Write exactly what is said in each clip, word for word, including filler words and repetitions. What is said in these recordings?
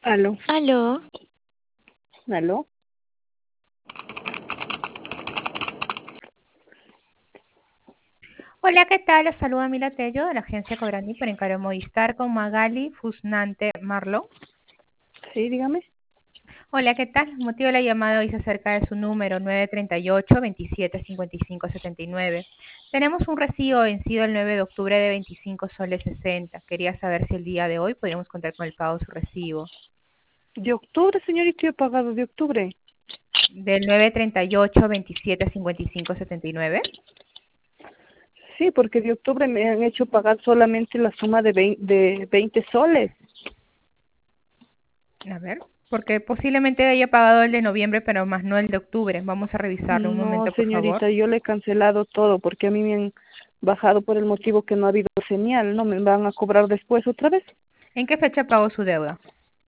Aló, Aló, aló. Hola, ¿qué tal? Les saluda Mila Tello de la agencia Cobrani por encargo Movistar con Magali Fusnante Marlo. Sí, dígame. Hola, ¿qué tal? El motivo de la llamada hoy es acerca de su número nueve tres ocho, veintisiete cincuenta y cinco setenta y nueve. Tenemos un recibo vencido el nueve de octubre de veinticinco soles sesenta. Quería saber si el día de hoy podríamos contar con el pago de su recibo. De octubre, señorita, yo he pagado de octubre. Del nueve treinta y ocho, veintisiete cincuenta y cinco setenta y nueve. Sí, porque de octubre me han hecho pagar solamente la suma de veinte, de veinte soles. A ver, porque posiblemente haya pagado el de noviembre, pero más no el de octubre. Vamos a revisarlo un No, momento, por favor. señorita, yo le he cancelado todo porque a mí me han bajado por el motivo que no ha habido señal. ¿No me van a cobrar después otra vez? ¿En qué fecha pagó su deuda?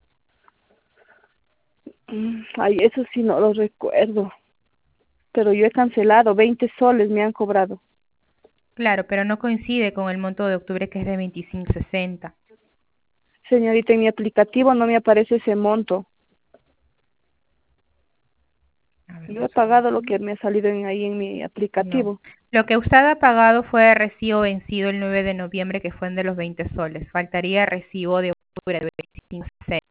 Mm, Ay, eso sí no lo recuerdo. Pero yo he cancelado, veinte soles me han cobrado. Claro, pero no coincide con el monto de octubre que es de veinticinco sesenta. Señorita, en mi aplicativo no me aparece ese monto. A ver, Yo un he pagado lo segundo. que me ha salido en, ahí en mi No. aplicativo. Lo que usted ha pagado fue recibo vencido el nueve de noviembre, que fue el de los veinte soles. Faltaría recibo de octubre de veinticinco sesenta.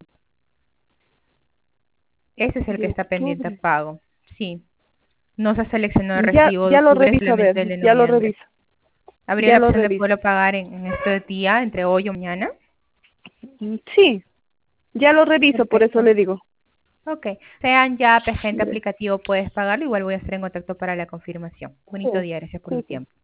Ese es el que De está pendiente a octubre. pago. Sí. No se seleccionó el Ya, recibo de ya lo octubre, reviso, a ver, solamente el de ya lo noviembre. reviso, ¿Habría ya la lo opción de reviso. poderlo pagar en, en este día, entre hoy o mañana? Mm, Sí, ya lo reviso, por eso Perfecto. le digo. Ok. Sean ya agente Gracias. aplicativo, puedes pagarlo. Igual voy a estar en contacto para la confirmación. Sí, Bonito día, gracias por sí, el sí. tiempo.